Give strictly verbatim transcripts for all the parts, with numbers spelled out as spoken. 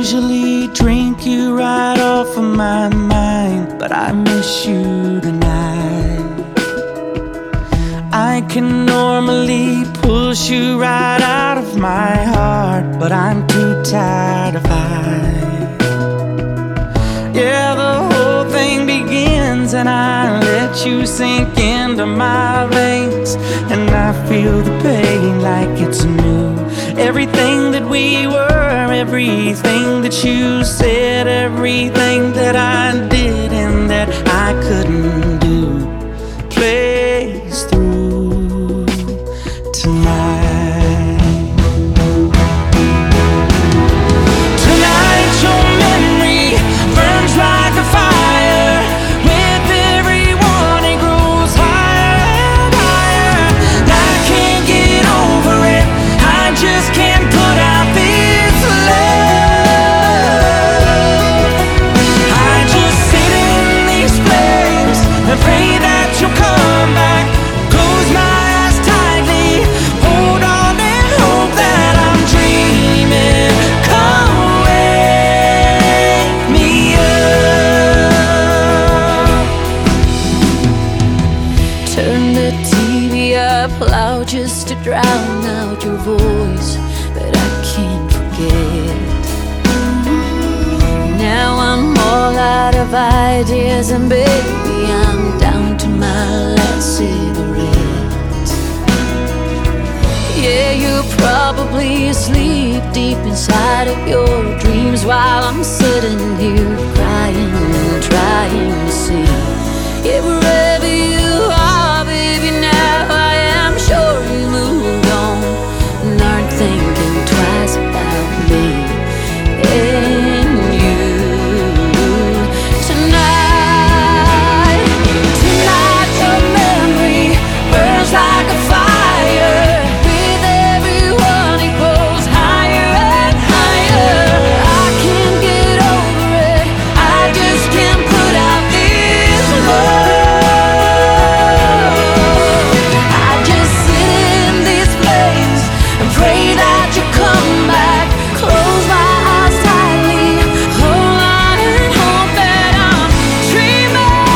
usually drink you right off of my mind, but I miss you tonight. I can normally push you right out of my heart, but I'm too tired to fight. Yeah, the whole thing begins and I let you sink into my veins, and I feel the pain like it's new. Everything that we were, everything that you said, everything that I did and that I couldn't do plays through tonight. Tonight your memory burns like a fire. With everyone it grows higher and higher. I can't get over it, I just can't put out this love. I just sit in these flames and pray that you'll come back. Close my eyes tightly, hold on and hope that I'm dreaming. Come wake me up. Turn the T V up loud just to drown out your voice, but I can't forget. Now I'm all out of ideas and baby I'm down to my last cigarette. Yeah, you're probably asleep deep inside of your dreams while I'm sitting here crying and trying to see. Yeah, wherever you are, baby, now I am sure you moved on and aren't thinking twice about me and you. Tonight, tonight your memory burns like a fire. With everyone it grows higher and higher. I can't get over it, I just can't put out this love. I just sit in these flames and pray that you come back. Close my eyes tightly, hold on and hope that I'm dreaming.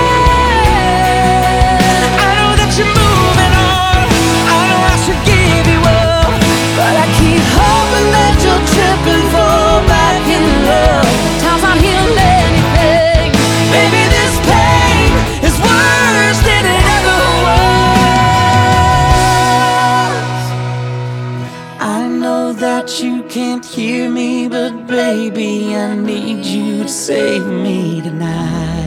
I know that you're moving on, I know I should give you up, but I keep hoping that you'll trip and fall back in love. Time's not healing anything, maybe this pain is worse than it ever was. I know that you can't hear me, but baby, I need you to save me tonight.